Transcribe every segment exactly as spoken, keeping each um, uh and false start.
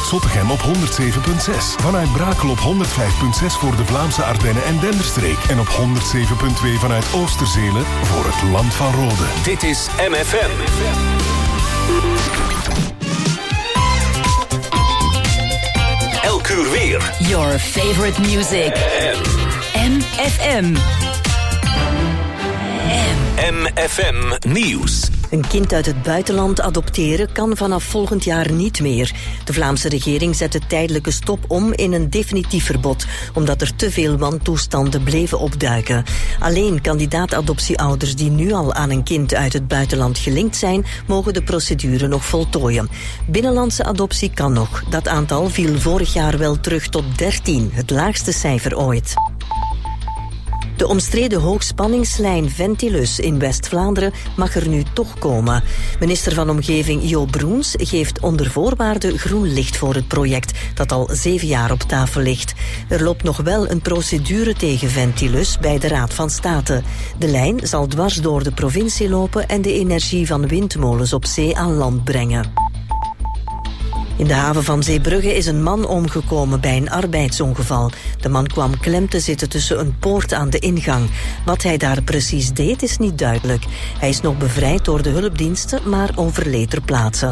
Zottegem op honderd zeven komma zes. Vanuit Brakel op honderd vijf komma zes voor de Vlaamse Ardennen en Denderstreek. En op honderd zeven komma twee vanuit Oosterzelen voor het Land van Rode. Dit is M F M. Elk uur weer. Your favorite music. M F M. M F M Nieuws. Een kind uit het buitenland adopteren kan vanaf volgend jaar niet meer. De Vlaamse regering zet de tijdelijke stop om in een definitief verbod, omdat er te veel wantoestanden bleven opduiken. Alleen kandidaat-adoptieouders die nu al aan een kind uit het buitenland gelinkt zijn, mogen de procedure nog voltooien. Binnenlandse adoptie kan nog. Dat aantal viel vorig jaar wel terug tot dertien, het laagste cijfer ooit. De omstreden hoogspanningslijn Ventilus in West-Vlaanderen mag er nu toch komen. Minister van Omgeving Jo Broens geeft onder voorwaarden groen licht voor het project, dat al zeven jaar op tafel ligt. Er loopt nog wel een procedure tegen Ventilus bij de Raad van State. De lijn zal dwars door de provincie lopen en de energie van windmolens op zee aan land brengen. In de haven van Zeebrugge is een man omgekomen bij een arbeidsongeval. De man kwam klem te zitten tussen een poort aan de ingang. Wat hij daar precies deed is niet duidelijk. Hij is nog bevrijd door de hulpdiensten, maar overleed ter plaatse.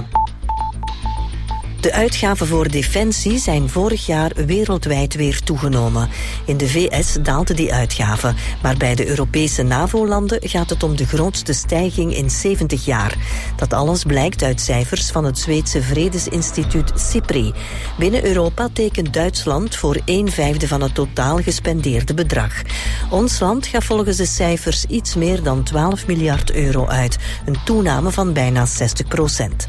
De uitgaven voor defensie zijn vorig jaar wereldwijd weer toegenomen. In de V S daalden die uitgaven, maar bij de Europese NAVO-landen gaat het om de grootste stijging in zeventig jaar. Dat alles blijkt uit cijfers van het Zweedse Vredesinstituut SIPRI. Binnen Europa tekent Duitsland voor een vijfde van het totaal gespendeerde bedrag. Ons land gaat volgens de cijfers iets meer dan twaalf miljard euro uit, een toename van bijna zestig procent.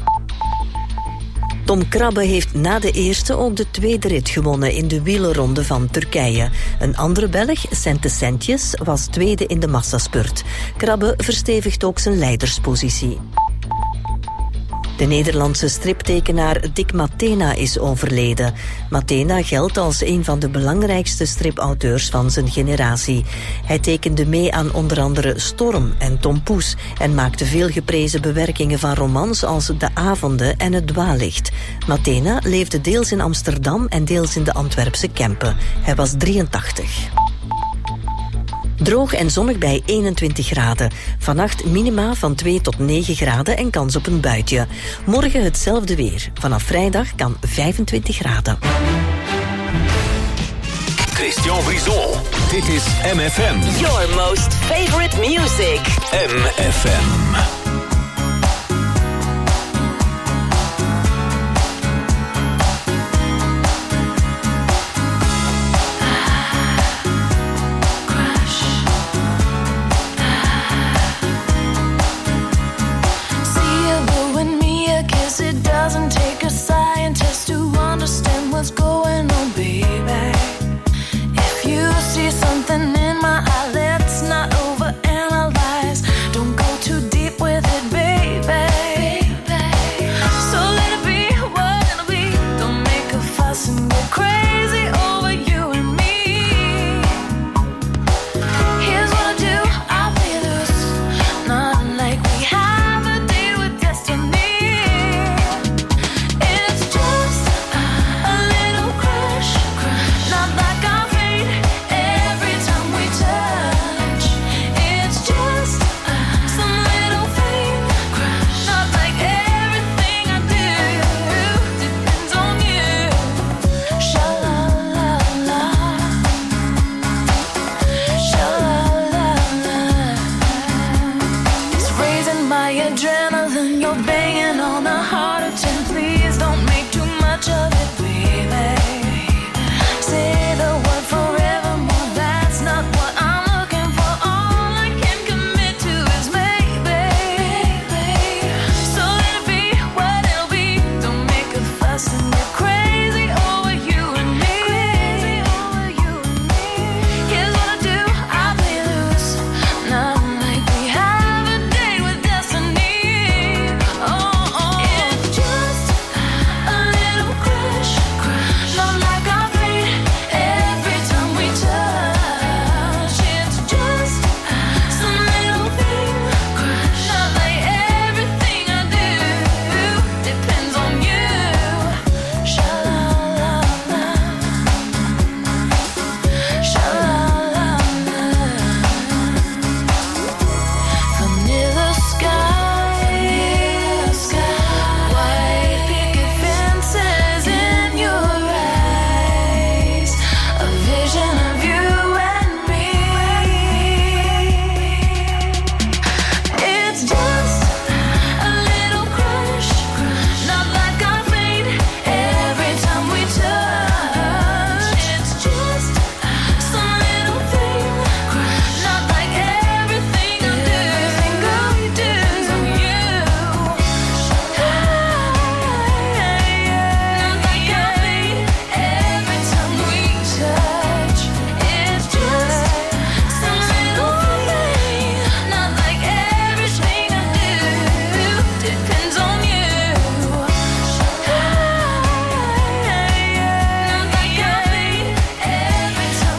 Tom Krabbe heeft na de eerste ook de tweede rit gewonnen in de wielerronde van Turkije. Een andere Belg, Sente Sentjes, was tweede in de massaspurt. Krabbe verstevigt ook zijn leiderspositie. De Nederlandse striptekenaar Dick Matena is overleden. Matena geldt als een van de belangrijkste stripauteurs van zijn generatie. Hij tekende mee aan onder andere Storm en Tom Poes en maakte veel geprezen bewerkingen van romans als De Avonden en Het Dwaallicht. Matena leefde deels in Amsterdam en deels in de Antwerpse Kempen. Hij was drieëntachtig. Droog en zonnig bij eenentwintig graden. Vannacht minima van twee tot negen graden en kans op een buitje. Morgen hetzelfde weer. Vanaf vrijdag kan vijfentwintig graden. Christian Brison. Dit is M F M. Your most favorite music. M F M. Doesn't take a scientist to understand what's going on, baby. If you see something in my eye, let's not overanalyze. Don't go too deep with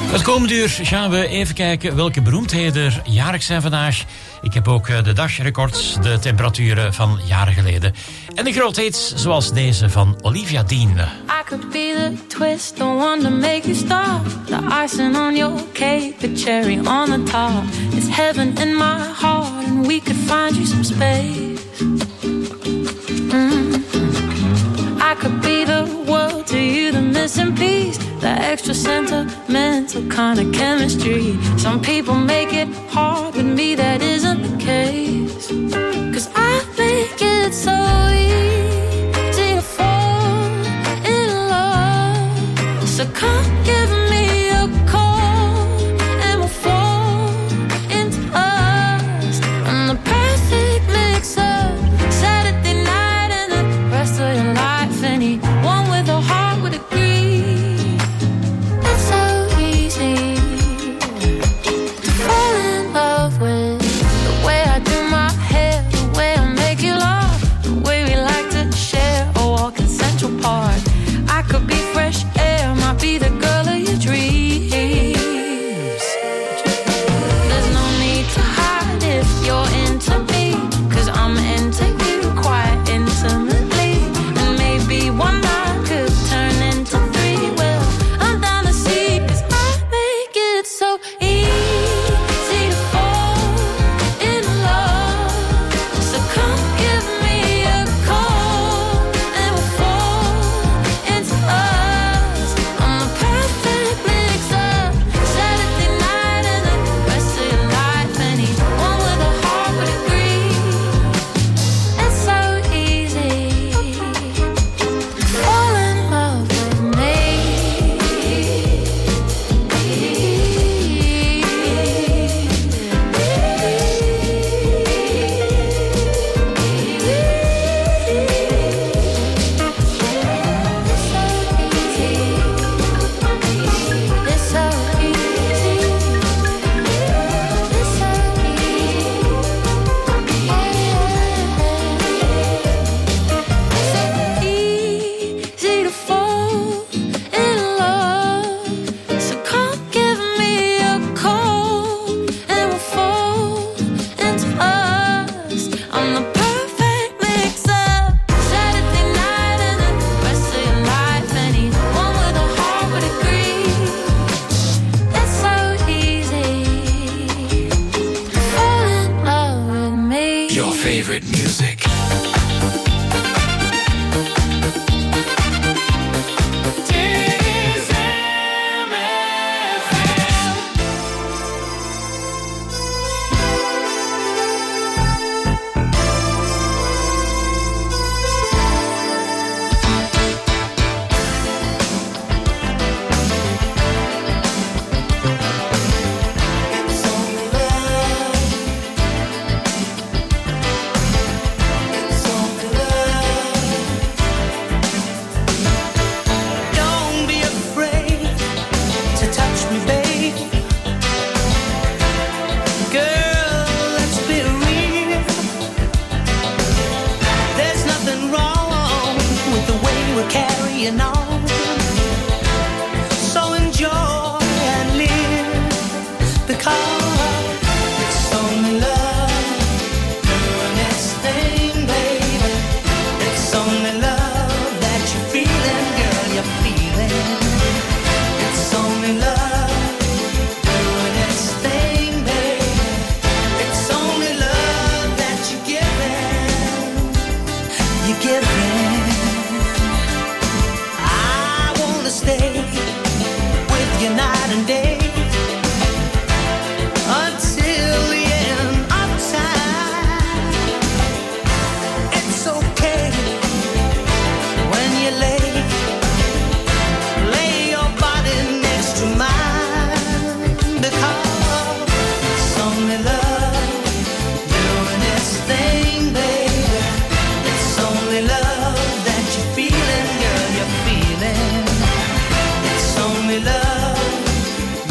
Het komende uur gaan we even kijken welke beroemdheden er jarig zijn vandaag. Ik heb ook de dagrecords, de temperaturen van jaren geleden. En de grote hits zoals deze van Olivia Dean. I could be the twist, the one to make you stop. The icing on your cake, the cherry on the top. It's heaven in my heart and we could find you some space. Mm-hmm. I could be the world to you, the missing piece. The extra sentimental kind of chemistry. Some people make it hard, with me that isn't the case. 'Cause I make it so easy to fall in love. So come give me a call and we'll fall into us. I'm the perfect mix-up, Saturday night and the rest of your life. Anyone with a heart would agree. I could be fresh air, might be the girl of your dreams. There's no need to hide if you're into me, 'cause I'm into you quite intimately. And maybe one night could turn into three. Well, I'm down to see, 'cause I make it so easy to fall in love. So come give me a call and we'll fall into us. I'm the perfect mix-up, Saturday night and the rest of your life. Anyone with a heart would agree. It's so easy to fall in love with me. It's so easy. It's so easy to fall in love. So come give me a call and we'll fall into us. I'm the perfect mix-up, Saturday night and the rest of your life. Anyone with a heart would agree. It's so easy to fall in love with me. Your favorite music. Don't be afraid to touch me, babe. Girl, let's be real. There's nothing wrong with the way we're carrying on. So enjoy and live, because it's only love doing its thing, baby. It's only love that you're feeling, girl, you're feeling. It's only love doing its thing, baby. It's only love that you're giving, you're giving. I wanna stay with you night and day until the end of time. It's okay when you lay lay your body next to mine, because it's only love doing its thing, baby. It's only love that you're feeling, girl, you're feeling. It's only love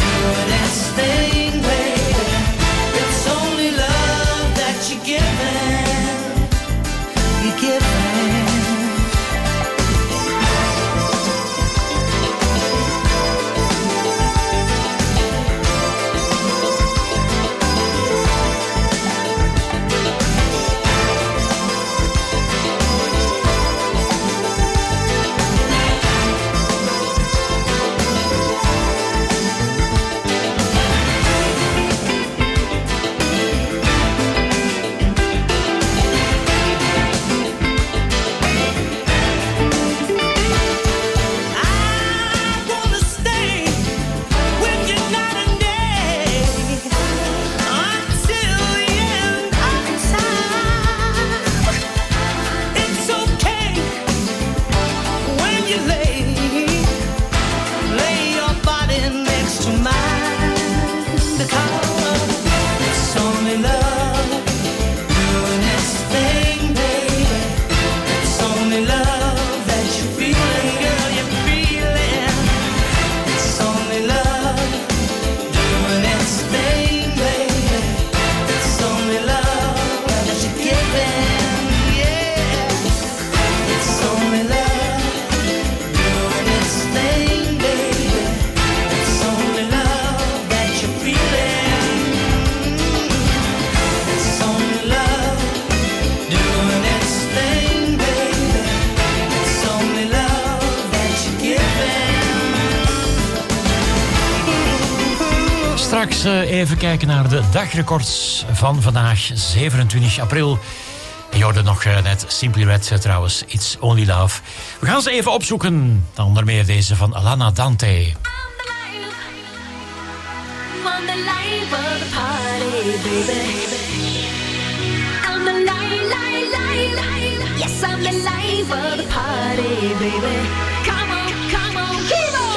straks uh, even kijken naar de dagrecords van vandaag, zevenentwintig april. Je hoorde nog uh, net Simply Red uh, trouwens, It's Only Love. We gaan ze even opzoeken. Dan onder meer deze van Alana Dante. Yes, I'm the life of the party, baby. Come on, come on, keep on.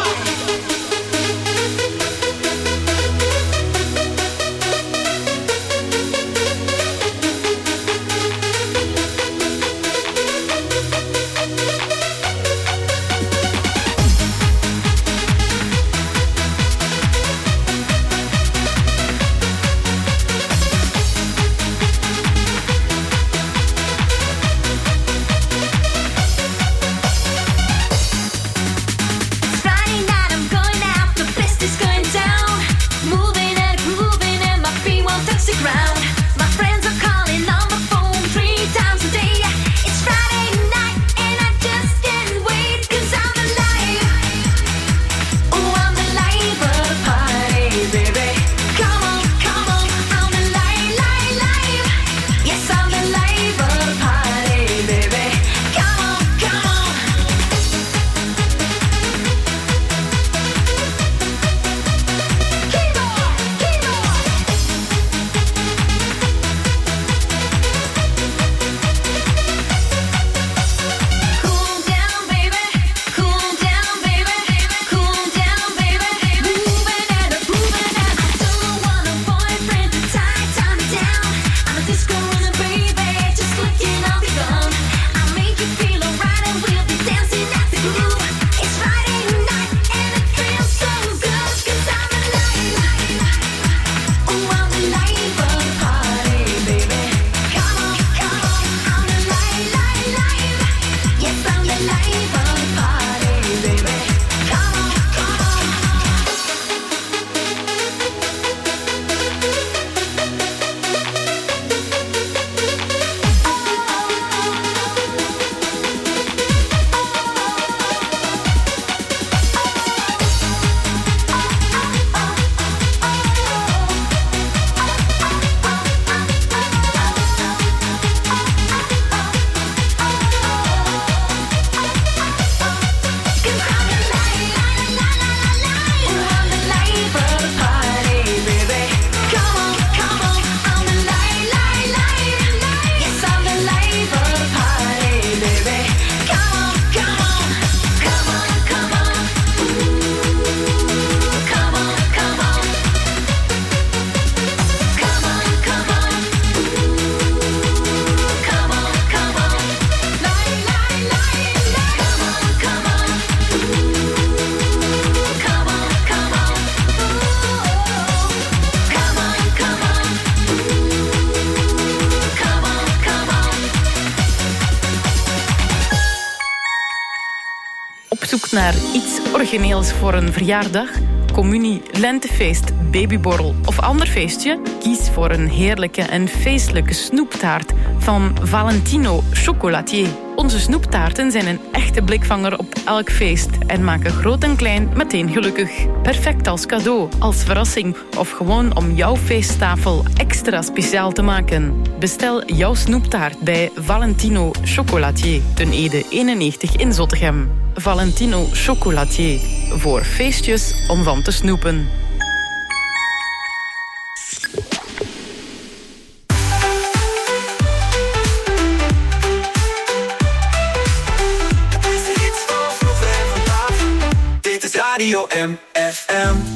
Naar iets origineels voor een verjaardag, communie, lentefeest, babyborrel of ander feestje? Kies voor een heerlijke en feestelijke snoeptaart van Valentino Chocolatier. Onze snoeptaarten zijn een echte blikvanger op elk feest en maken groot en klein meteen gelukkig. Perfect als cadeau, als verrassing of gewoon om jouw feesttafel extra speciaal te maken. Bestel jouw snoeptaart bij Valentino Chocolatier, ten Ede eenennegentig in Zottegem. Valentino Chocolatier, voor feestjes om van te snoepen. Radio M F M.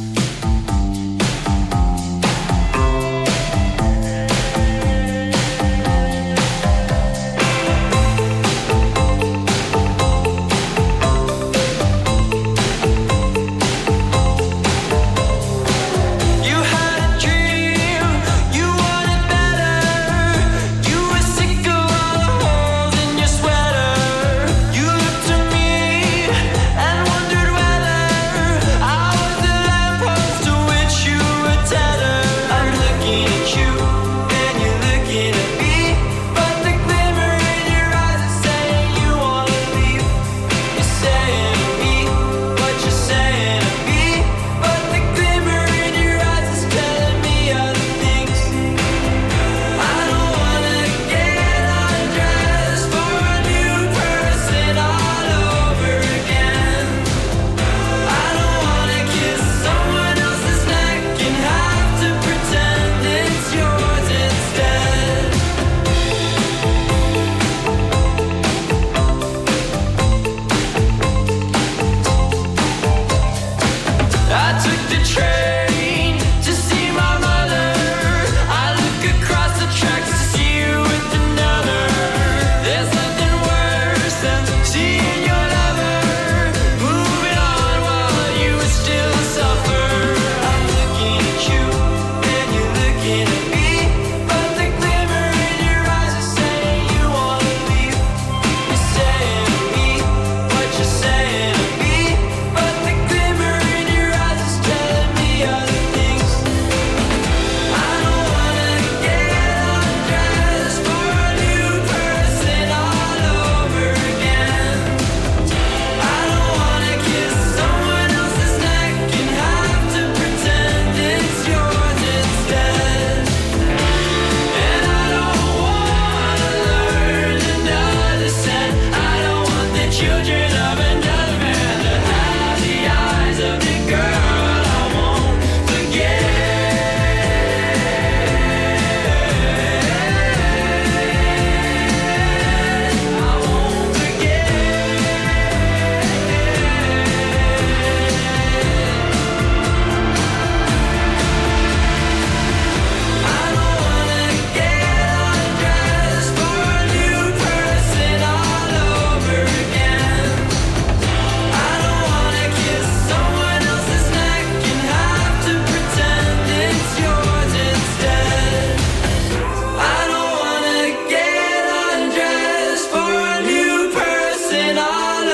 Post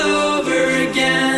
over again.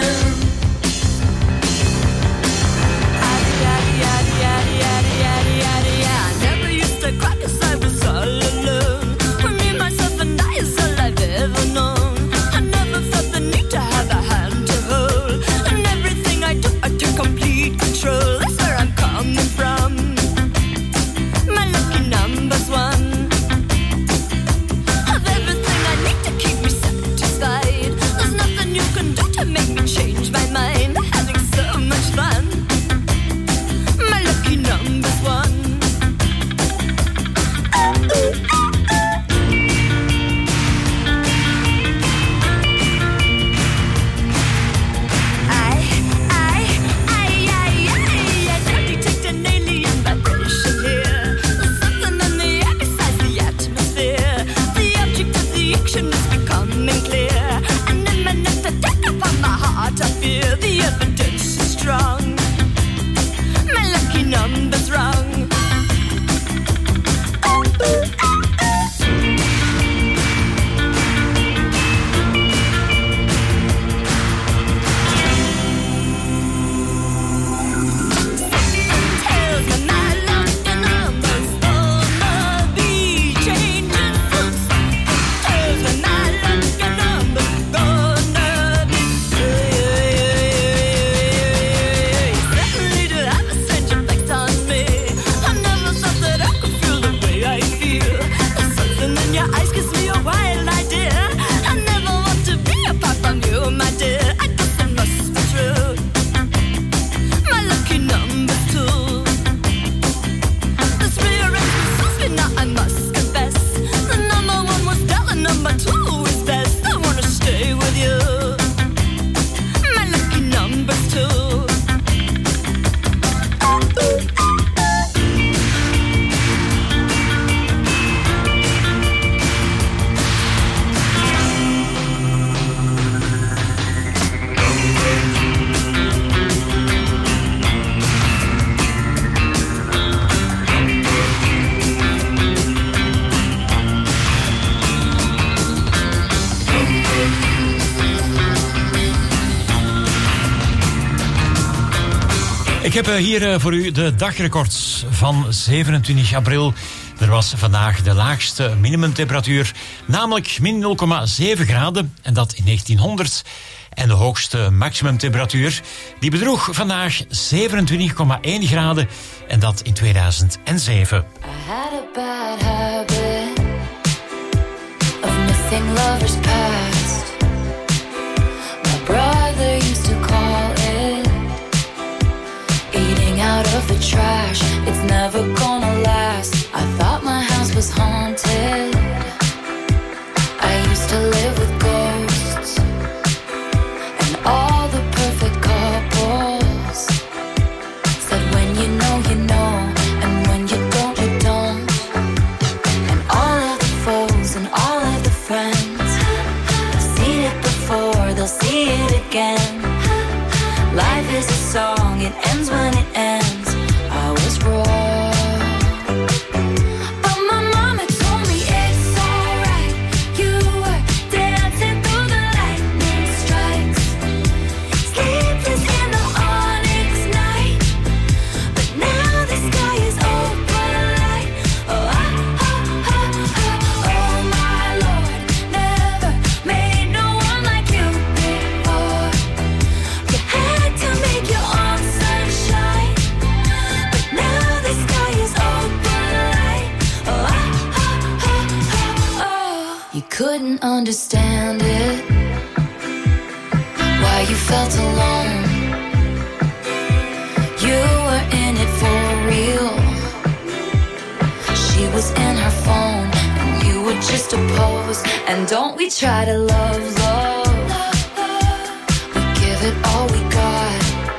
Ik heb hier voor u de dagrecords van zevenentwintig april. Er was vandaag de laagste minimumtemperatuur, namelijk min nul komma zeven graden, en dat in negentienhonderd. En de hoogste maximumtemperatuur, die bedroeg vandaag zevenentwintig komma één graden, en dat in tweeduizend zeven. I had a bad habit of missing lovers past. My brother used to call it eating out of the trash. It's never gonna last. I thought my house was haunted. I used to live with ghosts and all the perfect couples said when you know you know, and when you don't you don't. And all of the foes and all of the friends have seen it before, they'll see it again. Life is a song, it ends when it ends. I was wrong, but my mama told me it's alright. You were dancing through the lightning strikes, sleepless in the onyx night, but now the sky is open light. Oh, ah, ah, ah, ah, oh my Lord, never made no one like you before. You had to make your own sunshine, but now the sky is open light. Oh, ah, ah, ah, ah, oh. You couldn't understand it, why you felt alone. You were in it for real. She was in her phone, and you were just a pose. And don't we try to love, love? We give it all we got.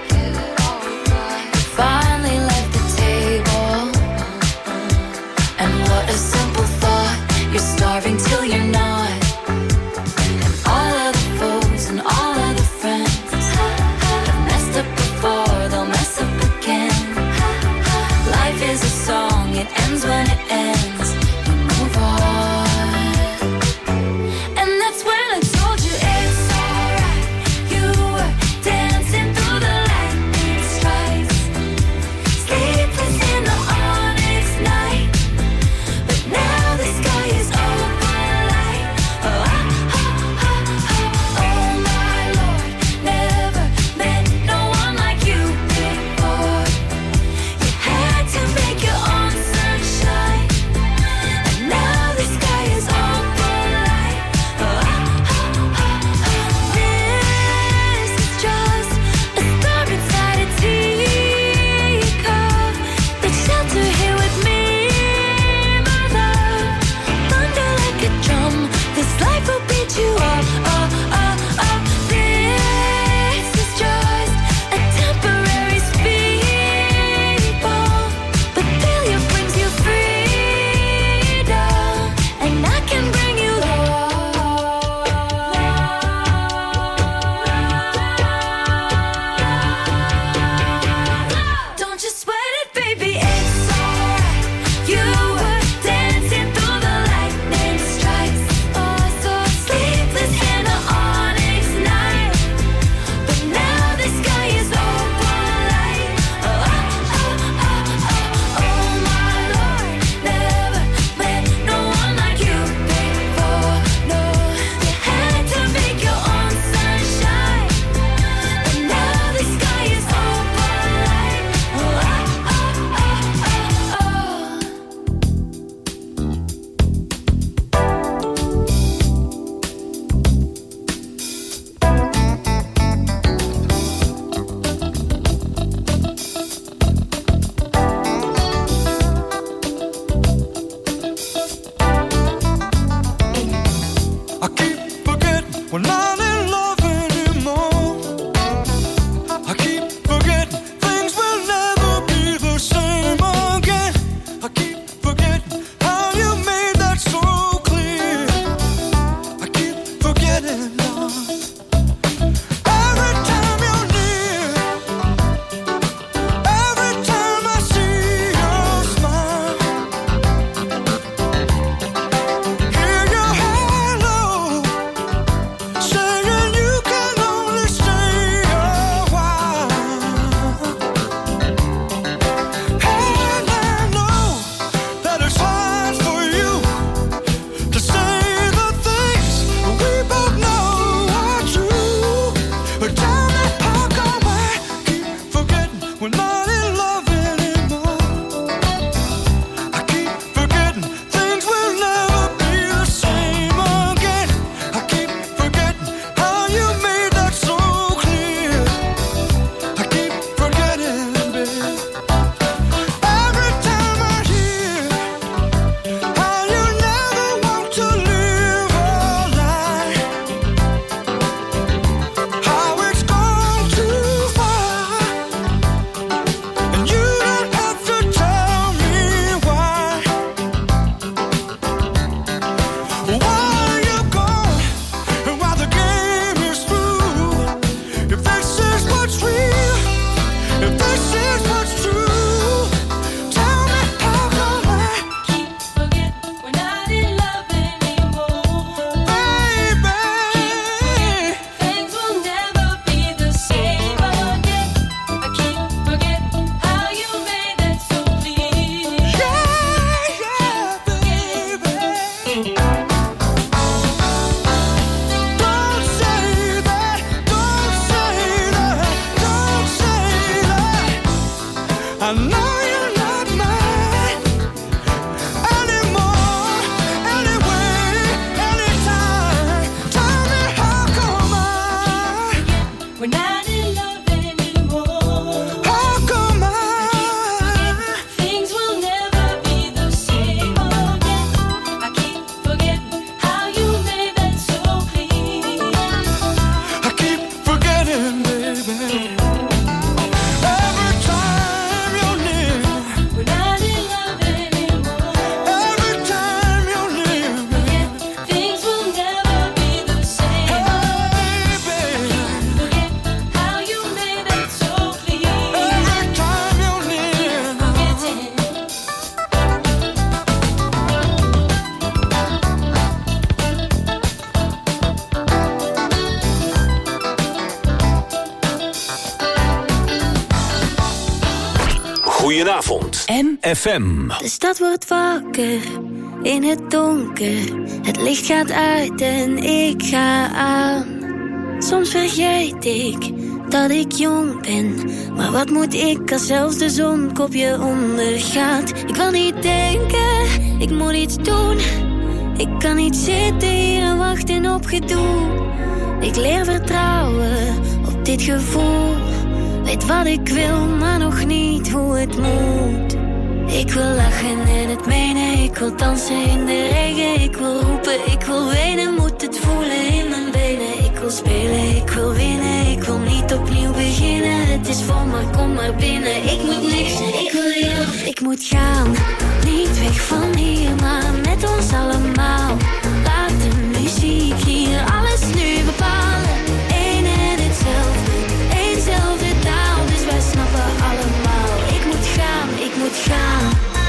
Finally left the table, and what a simple thought. You're starving till you're not. And all of the foes and all of the friends have messed up before, they'll mess up again. Life is a song, it ends when it ends. You move on, and that's when I told you it. We're not in love anymore. How come I? Things will never be the same again. I keep forgetting how you made that so clear. I keep forgetting, baby. Every time you're near, We're not in love anymore. every time you're near, Things will never be the same. hey, baby. Forget how you made that so clear. Every time you're near, Forgetting. Goedenavond. M. F M. De stad wordt wakker in het donker. Het licht gaat uit en ik ga aan. Soms vergeet ik dat ik jong ben. Maar wat moet ik als zelfs de zon kopje ondergaat? Ik wil niet denken, ik moet iets doen. Ik kan niet zitten hier en wachten op gedoe. Ik leer vertrouwen op dit gevoel. Weet wat ik wil, maar nog niet hoe het moet. Ik wil lachen en het menen. Ik wil dansen in de regen. Ik wil roepen, ik wil wenen. Moet het voelen in mijn benen. Ik wil spelen, ik wil winnen. Ik wil niet opnieuw beginnen. Het is vol, maar kom maar binnen. Ik moet niks, ik wil jou. Ik moet gaan, niet weg van hier, maar met ons allemaal. Laat de muziek hier alles nu bepalen. Eén en hetzelfde, éénzelfde taal. Dus wij snappen allemaal. Ik moet gaan, ik moet gaan.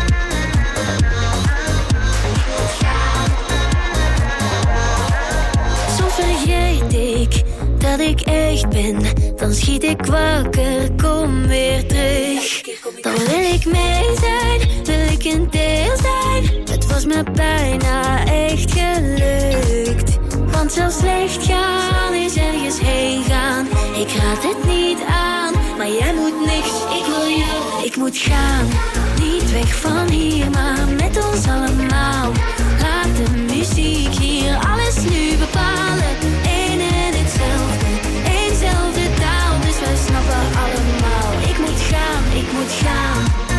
Soms vergeet ik dat ik echt ben. Dan schiet ik wakker, kom weer terug. Dan wil ik mee zijn, wil ik een deel zijn. Het was me bijna echt gelukt. Want zelfs slecht gaan is ergens heen gaan. Ik raad het niet aan, maar jij moet niks. Ik wil jou, ik moet gaan. Niet weg van hier, maar met ons allemaal. Laat de muziek hier alles nu bepalen. Eén en hetzelfde, éénzelfde taal. Dus wij snappen allemaal. Ik moet gaan, ik moet gaan.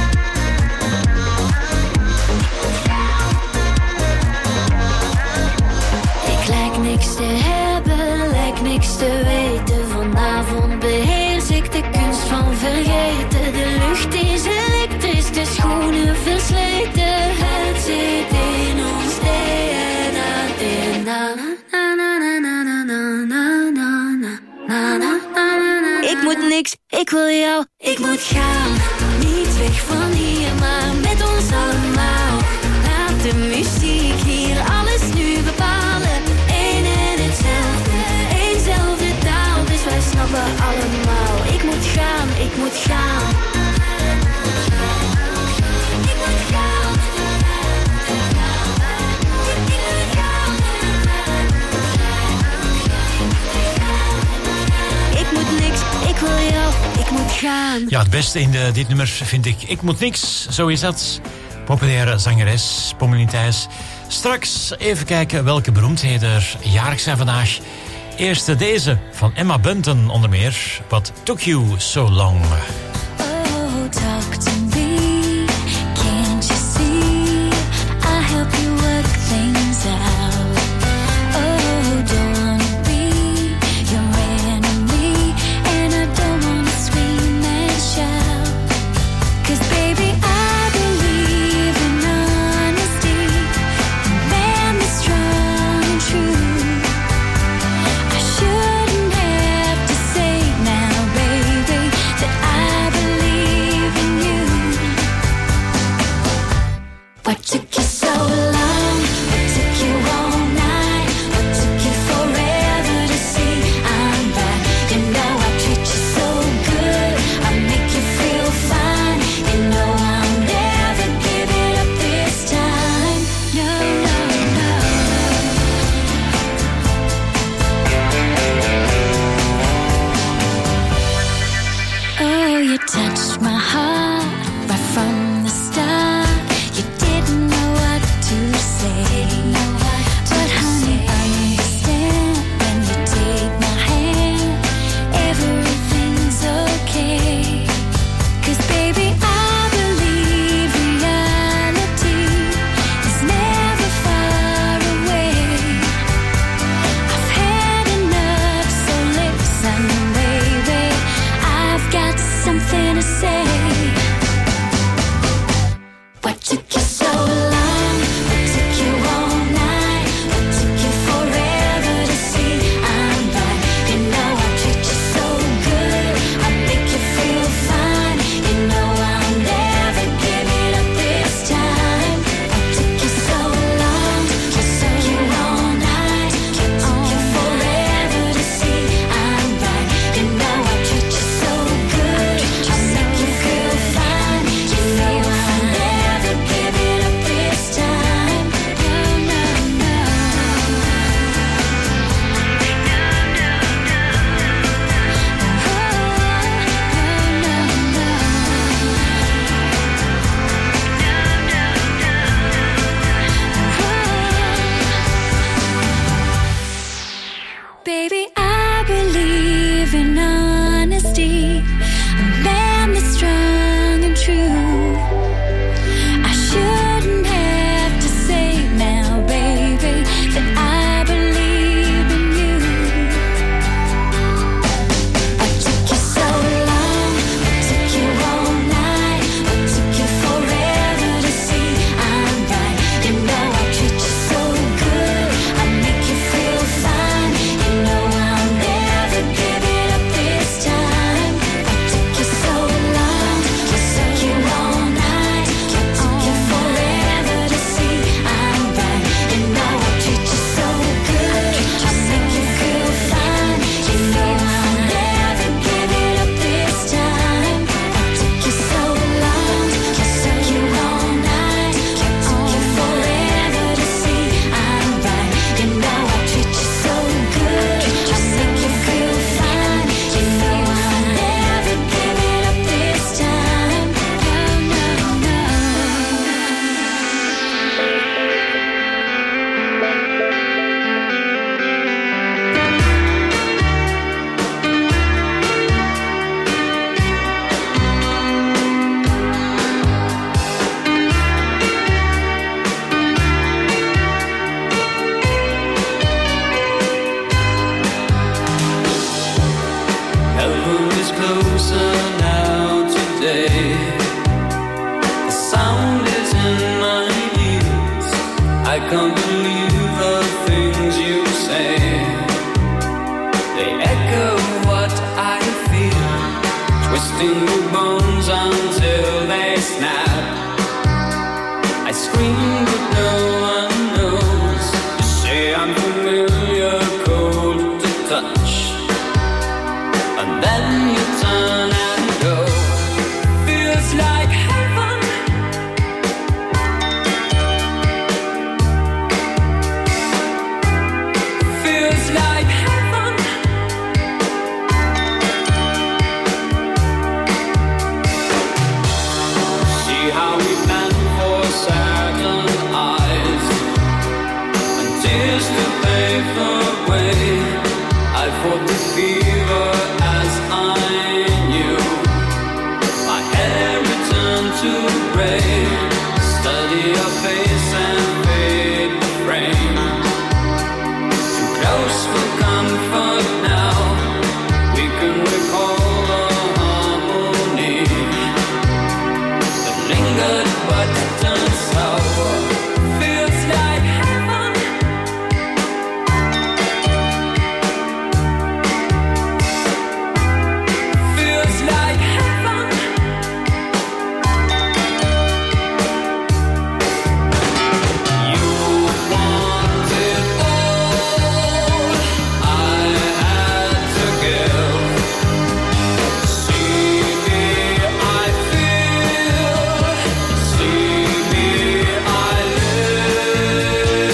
Ik lijk niks te hebben, lijk niks te weten. Vanavond beheers ik de kunst van vergeten. De lucht is elektrisch, de schoenen versleten. Het zit in ons D N A. Na na na na na na na na na na na na. Ik moet niks, ik wil jou, ik moet gaan. Niet weg van hier, maar met ons allemaal. Laat de muziek hier alles nu bepalen. Eén en hetzelfde, éénzelfde taal. Dus wij snappen allemaal. Ik moet gaan, ik moet gaan. Ik moet gaan. Ik moet niks, ik wil jou, ik moet gaan. Ja, het beste in de, dit nummer vind ik Ik moet niks, zo is dat. Populaire zangeres, Pommelien Thijs. Straks even kijken welke beroemdheden er jarig zijn vandaag. Eerst deze van Emma Bunton onder meer. What took you so long? Oh, talk to me. Can't you see? I help you work things out. Oh, don't wanna be your enemy, and I don't wanna scream and shout. 'Cause baby, I believe in honesty, and man that's strong and true. I shouldn't have to say now, baby, that I Heaven is closer now today. The sound is in my ears. I can't believe the things you say. They echo what I feel, twisting the bones until they snap. I scream but no one knows. You say I'm familiar, cold to touch, and then you turn and go. Feels like heaven. Feels like heaven. See how we bend for saddened eyes and tears to pave the way. I fought the fever as I knew. My hair returned to gray. Study your face and fade the frame. Too close for comfort now. We can recall the harmony that lingered but turned sour. Feels like heaven. Feels like heaven. You want it all. I had to give. See me, I feel. See me, I live.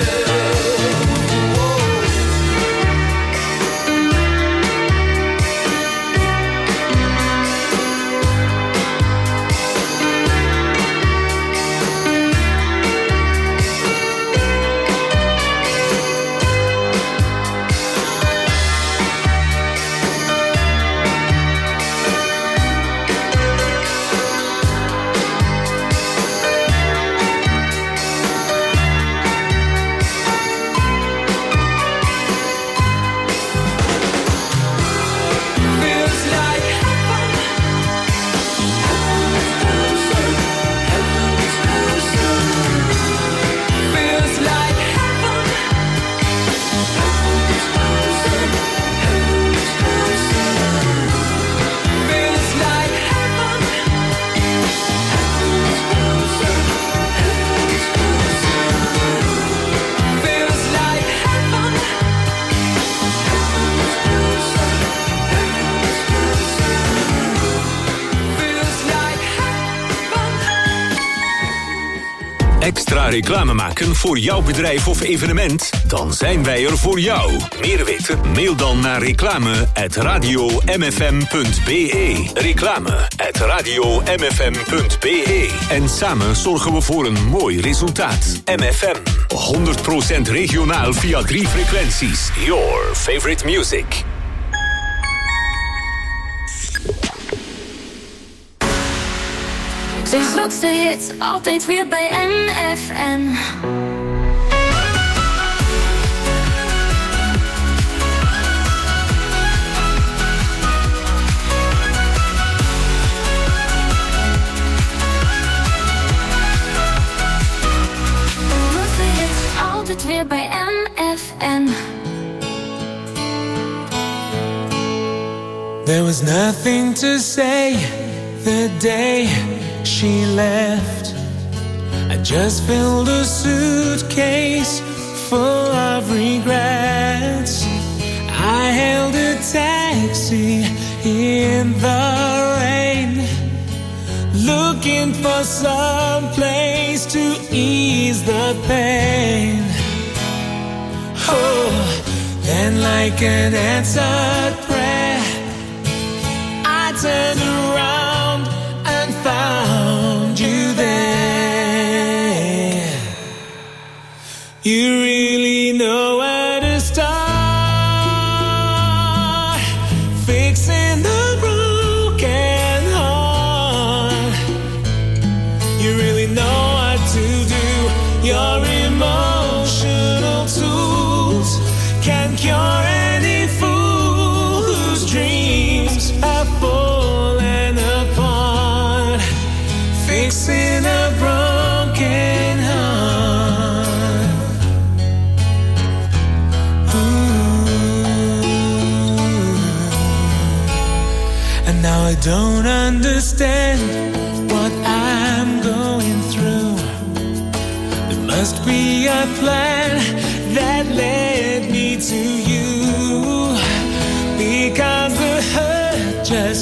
Feels like heaven. Heaven is closer. Feels like heaven. Heaven is closer. Heaven is closer. Feels like heaven. Heaven is closer. Heaven is closer. Feels like heaven. Heaven is closer. Heaven is closer. Feels like heaven. Extra reclame maken voor jouw bedrijf of evenement? Dan zijn wij er voor jou. Meer weten? Mail dan naar reclame at radio m f m punt b e. Reclame at radio m f m punt b e. En samen zorgen we voor een mooi resultaat. M F M, honderd procent regionaal via drie frequenties. Your favorite music. De grootste hits, altijd weer bij M F M. De grootste hits, altijd weer bij M F M. There was nothing to say the day she left. I just filled a suitcase full of regrets. I hailed a taxi in the rain, looking for some place to ease the pain. Oh, then like an answered prayer, I turned around and found you there. You really know where to start, fixing the broken heart. You really know what to do. Your emotional tools can cure any fool. And now I don't understand what I'm going through. There must be a plan that led me to you, because the hurt just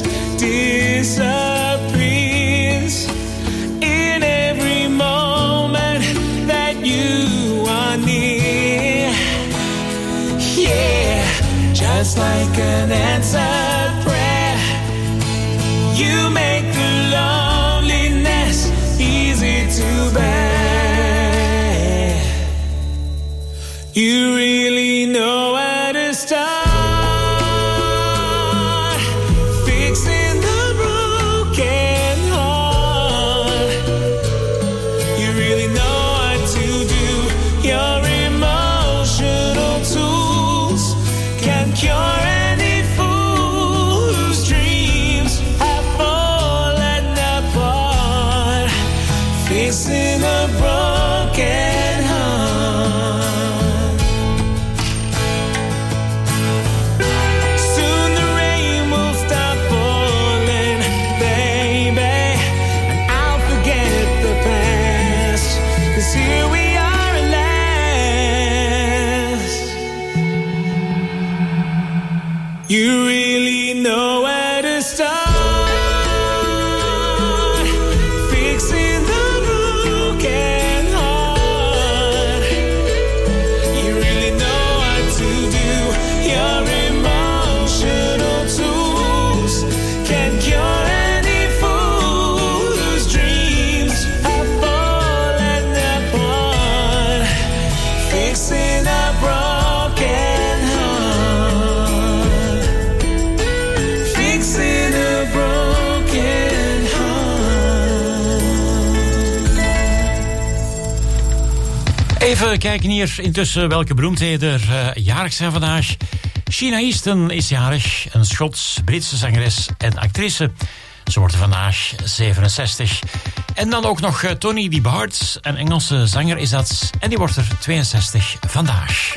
disappears in every moment that you are near. Yeah, just like an answered prayer, you make the loneliness easy to bear. You really know where to start. You really know where to start. Fixing the broken heart. You really know what to do. Your emotional tools can cure any fool whose dreams have fallen apart. Fixing a broken heart. Fixing a broken heart. Even kijken hier intussen welke beroemdheden er uh, jarig zijn vandaag. Sheena Easton is jarig, een Schots-Britse zangeres en actrice. Ze wordt vandaag zevenenzestig. En dan ook nog uh, Tony Di Bart, een Engelse zanger is dat. En die wordt er tweeënzestig vandaag.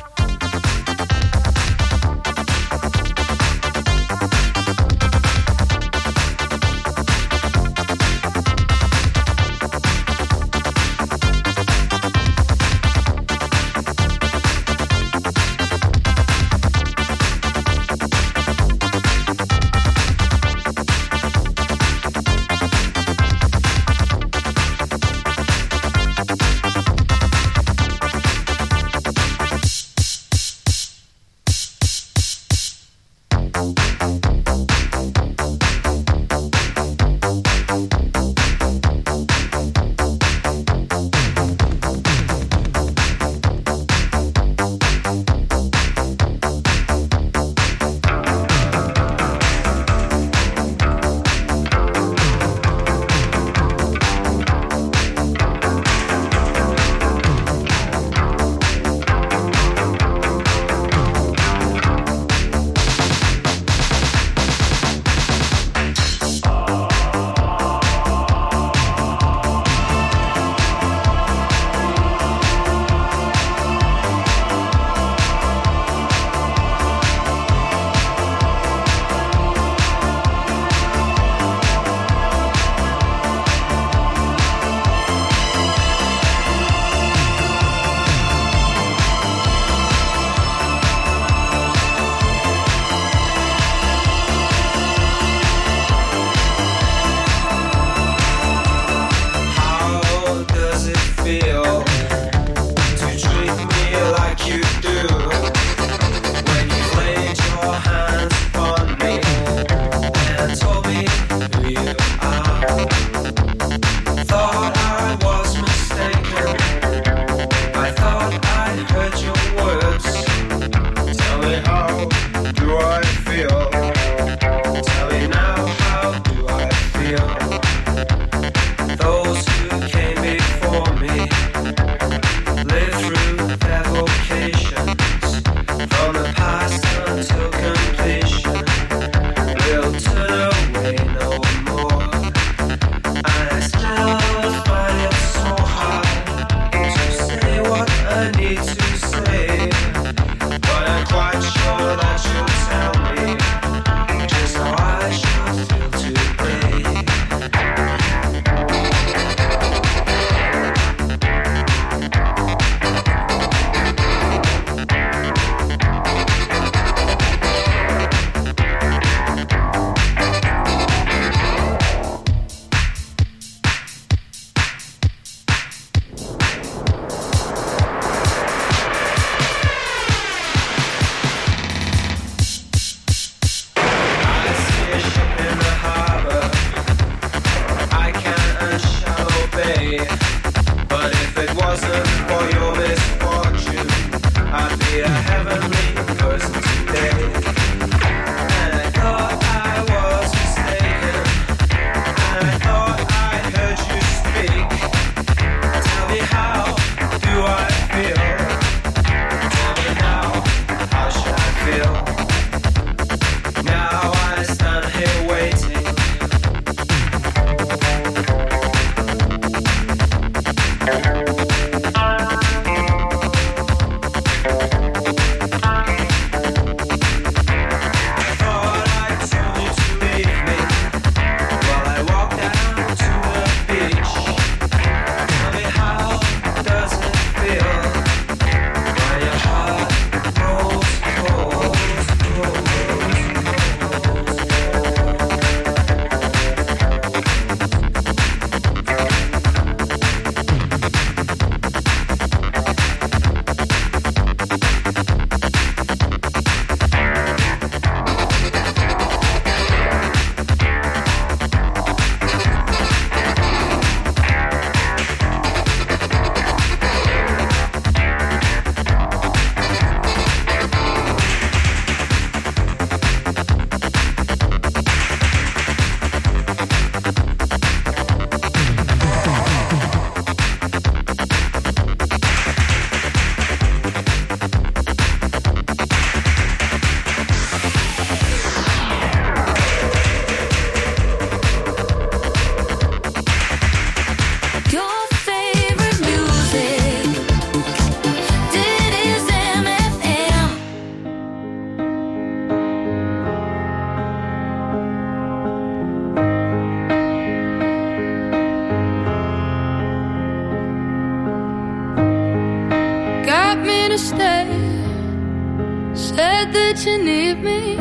that you need me.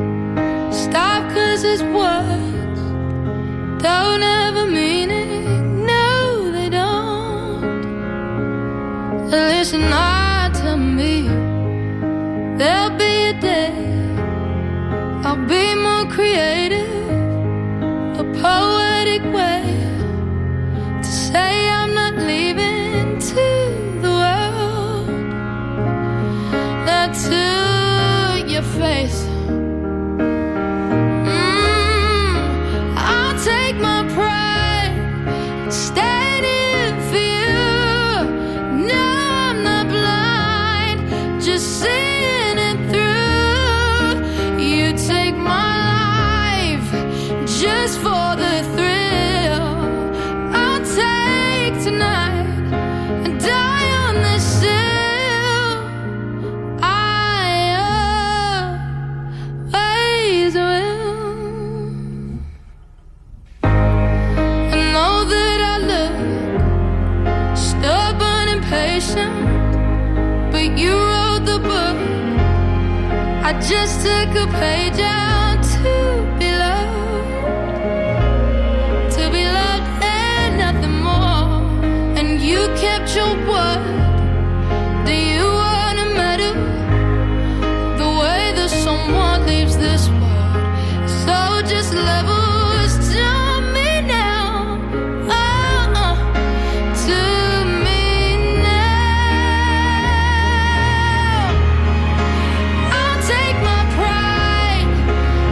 Stop, 'cause his words don't have a meaning. No, they don't. Listen hard to me. There'll be a day I'll be more creative, a poetic way to say I'm not leaving to the world, not to your face. Mm, I'll take my pride, stand in for you. No, I'm not blind, just seeing it through. You take my life just for the thrill. I'll take tonight and die on this hill. I always will. I know that I look stubborn and patient, but you wrote the book. I just took a page out to be loved, to be loved and nothing more. And you kept your word. Do you want a medal? The way that someone leaves this world. So just levels to me now. Oh, oh, to me now. I'll take my pride,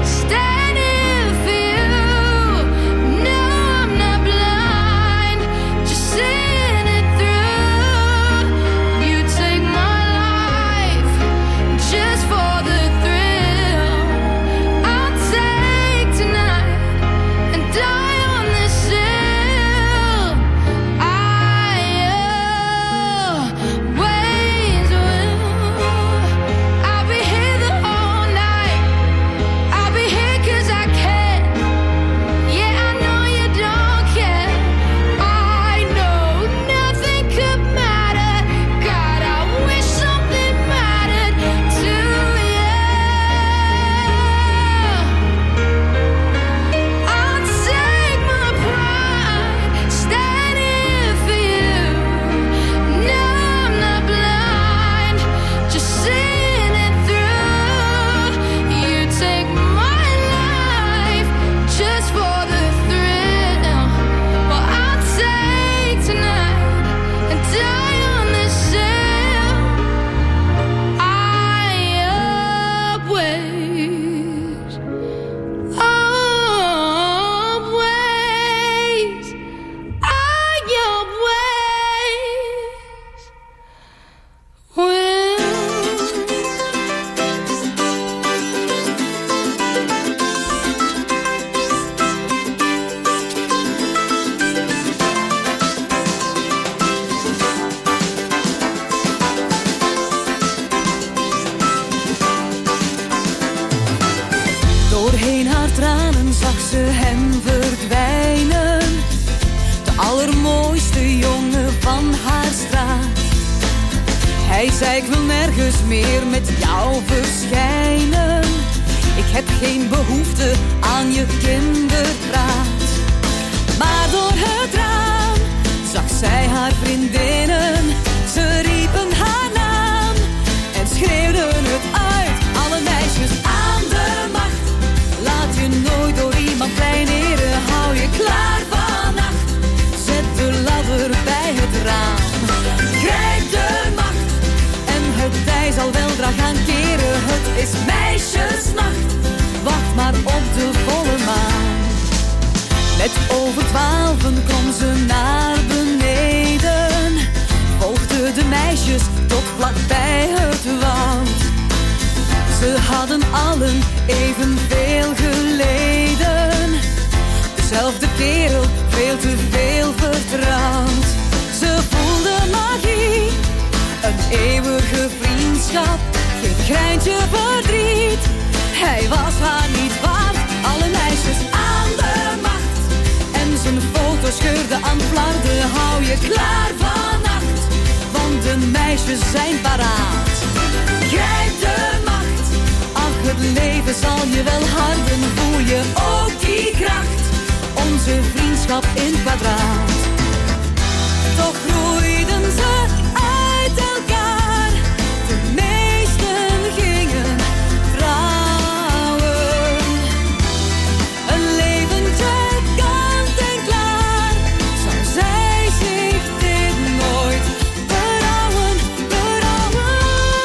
zag ze hem verdwijnen. De allermooiste jongen van haar straat. Hij zei ik wil nergens meer met jou verschijnen. Ik heb geen behoefte aan je kinderpraat. Maar door het raam zag zij haar vriendinnen. Ze riepen haar naam en schreeuwden het uit. Alle meisjes aan de macht. Laat je nooit door iemand kleineren. Hou je klaar vannacht. Zet de ladder bij het raam. Grijp de macht en het tij zal weldra gaan keren. Het is meisjesnacht. Wacht maar op de volle maan. Net over twaalfen kwam ze naar beneden. Volgden de meisjes tot vlak bij het wand. Ze hadden allen evenveel geleden. Dezelfde kerel, veel te veel vertrouwd. Ze voelden magie, een eeuwige vriendschap. Geen greintje verdriet, hij was haar niet waard. Alle meisjes aan de macht. En zijn foto scheurde aan flarden. Hou je klaar vannacht, want de meisjes zijn paraat. Grijp de macht, ach het leven zal je wel harden. Voel je ook die kracht, onze vriendschap in kwadraat. Toch groeiden ze uit elkaar, de meesten gingen trouwen. Een leventje kant en klaar, zou zij zich dit nooit berouwen, berouwen.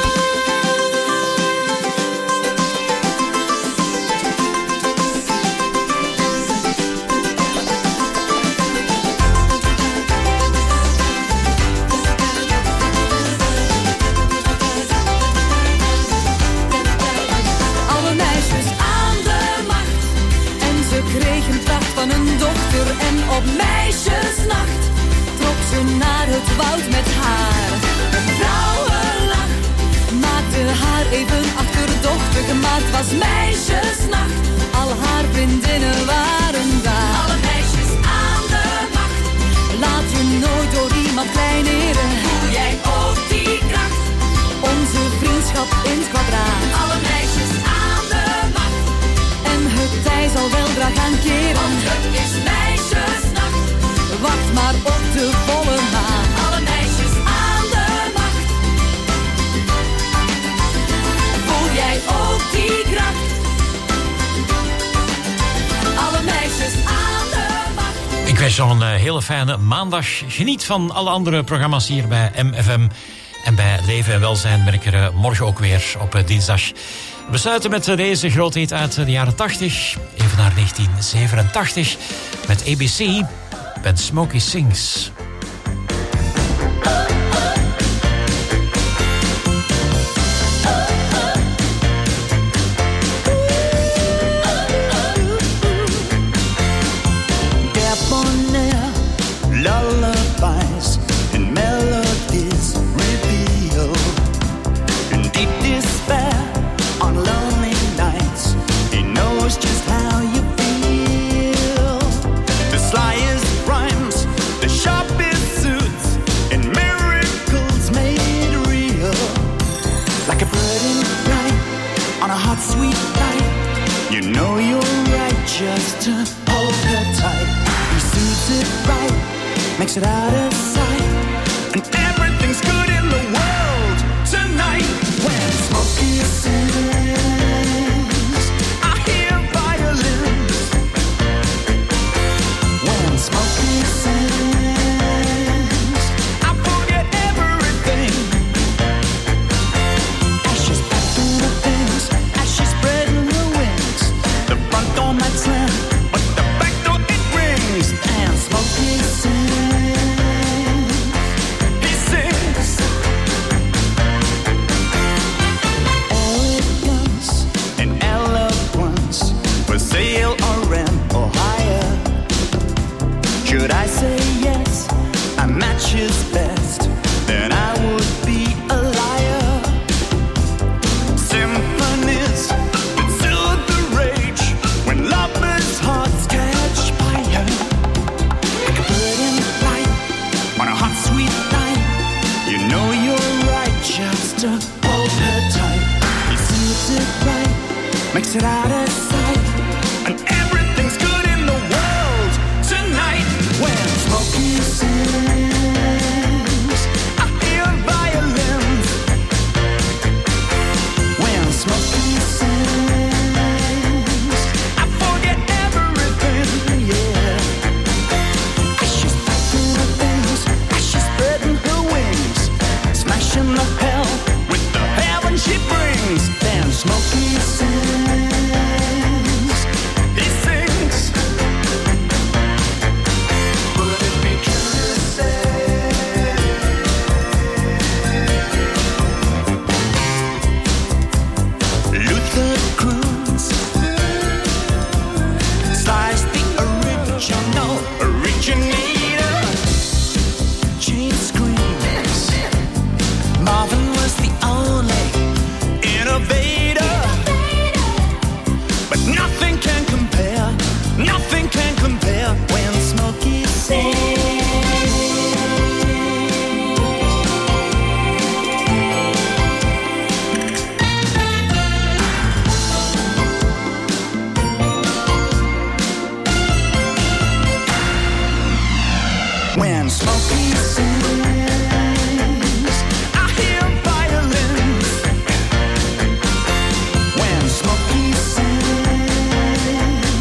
Alle meisjes aan de macht en ze kregen kracht van een dochter. En op meisjesnacht trok ze naar het woud met haar. Een vrouwenlach maakte haar even achterdochtig, maar het was meisjesnacht. Al haar vriendinnen waren daar. Alle meisjes aan de macht. Laat je nooit door iemand kleineren. Voel jij ook die kracht, onze vriendschap in het kwadraat. Alle meisjes aan de macht. En het tij zal weldra gaan keren. Want het is meisjesnacht. Wacht maar op de volle maan. Alle meisjes aan de macht. Voel jij ook die kracht? Alle meisjes aan de macht. Ik wens je nog een uh, hele fijne maandag. Geniet van alle andere programma's hier bij M F M. En bij Leven en Welzijn ben ik er uh, morgen ook weer op uh, dinsdag. We sluiten met uh, deze grootheid uit uh, de jaren tachtig. Even naar negentien zevenentachtig. Met A B C. When Smokey Sings. Debonair lullabies and melodies reveal in deep despair on lonely nights. He knows just how you feel. The slyest rhymes, the sharpest suits, and miracles made real. Like a bird in flight on a hot, sweet night. You know you're right just to hold her tight. He suits it right, makes it out of sight, and everything's good in the world tonight. When Smokey sings, I hear violins. When Smokey sings, I forget everything. Ashes back through the things, ashes spreading the wings. The front door might slam, but the back door it rings. And Smokey sings, he sings. Elegance and eloquence, for sale or rent or hire. Should I say yes? A match is best.